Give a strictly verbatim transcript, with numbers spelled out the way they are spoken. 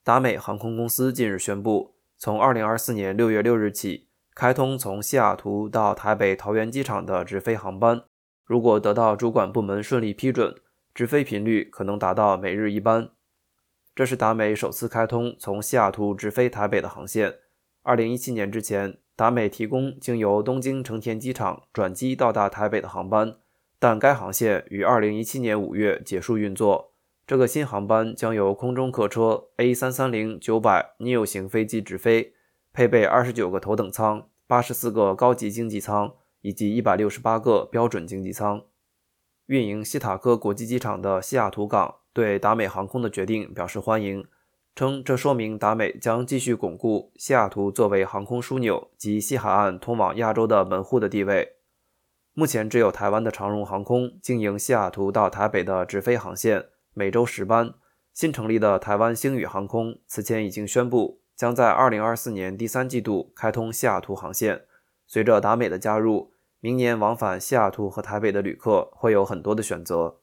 达美航空公司近日宣布，从二零二四年六月六日起，开通从西雅图到台北桃园机场的直飞航班。如果得到主管部门顺利批准，直飞频率可能达到每日一班。这是达美首次开通从西雅图直飞台北的航线。二零一七年之前，达美提供经由东京成田机场转机到达台北的航班，但该航线于二零一七年五月结束运作。这个新航班将由空中客车 A 三三零九百 neo 型飞机直飞，配备二十九个头等舱、八十四个高级经济舱以及一百六十八个标准经济舱。运营西塔科国际机场的西雅图港对达美航空的决定表示欢迎，称这说明达美将继续巩固西雅图作为航空枢纽及西海岸通往亚洲的门户的地位。目前只有台湾的长荣航空经营西雅图到台北的直飞航线，每周十班。新成立的台湾星宇航空此前已经宣布，将在二零二四年第三季度开通西雅图航线。随着达美的加入，明年往返西雅图和台北的旅客会有很多的选择。